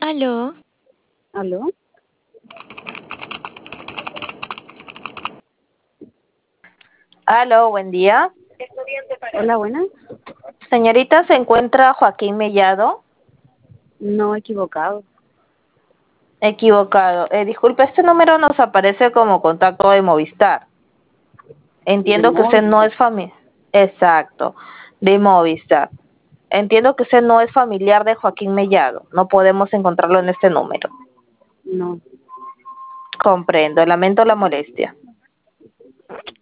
Aló, ¿Aló? Aló, buen día. Hola, buenas. Señorita, ¿se encuentra Joaquín Mellado? No, equivocado. Equivocado. Disculpe, este número nos aparece como contacto de Movistar. De Entiendo que usted móvil. no es familiar. Exacto, de Movistar. Entiendo que usted no es familiar de Joaquín Mellado. No podemos encontrarlo en este número. No. Comprendo, lamento la molestia.